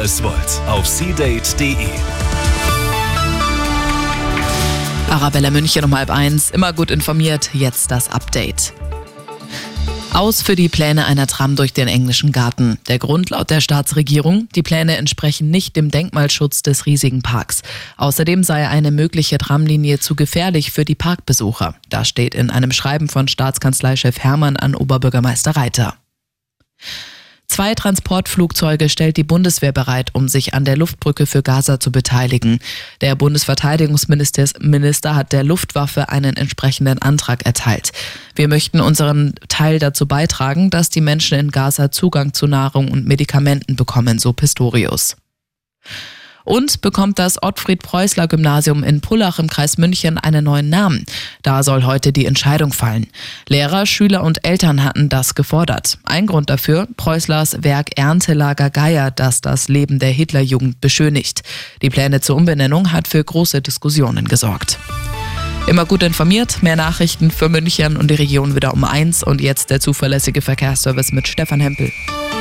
es wollt auf seadate.de. Arabella München um 12:30, immer gut informiert, jetzt das Update. Aus für die Pläne einer Tram durch den englischen Garten. Der Grund laut der Staatsregierung: die Pläne entsprechen nicht dem Denkmalschutz des riesigen Parks. Außerdem sei eine mögliche Tramlinie zu gefährlich für die Parkbesucher. Das steht in einem Schreiben von Staatskanzleichef Hermann an Oberbürgermeister Reiter. 2 Transportflugzeuge stellt die Bundeswehr bereit, um sich an der Luftbrücke für Gaza zu beteiligen. Der Bundesverteidigungsminister hat der Luftwaffe einen entsprechenden Antrag erteilt. Wir möchten unseren Teil dazu beitragen, dass die Menschen in Gaza Zugang zu Nahrung und Medikamenten bekommen, so Pistorius. Und bekommt das Ottfried-Preußler-Gymnasium in Pullach im Kreis München einen neuen Namen? Da soll heute die Entscheidung fallen. Lehrer, Schüler und Eltern hatten das gefordert. Ein Grund dafür: Preußlers Werk Erntelager Geier, das das Leben der Hitlerjugend beschönigt. Die Pläne zur Umbenennung hat für große Diskussionen gesorgt. Immer gut informiert, mehr Nachrichten für München und die Region wieder um 1 und jetzt der zuverlässige Verkehrsservice mit Stefan Hempel.